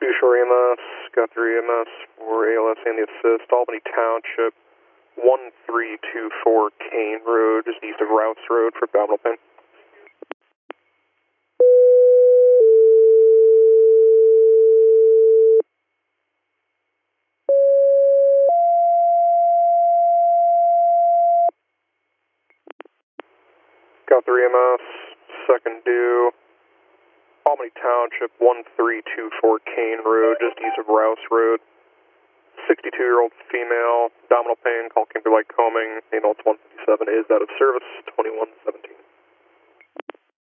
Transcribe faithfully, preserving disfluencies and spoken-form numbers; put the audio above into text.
Shore E M S, got three E M S for A L S and the assist, Albany Township, one three two four Kane Road, just east of Rouse Road for abdominal pain. Got three E M S, second due, Albany Township, one three two four Kane Road, just east of Rouse Road. sixty-two-year-old female, abdominal pain, call came through like combing, anal one fifty-seven is out of service, twenty-one seventeen.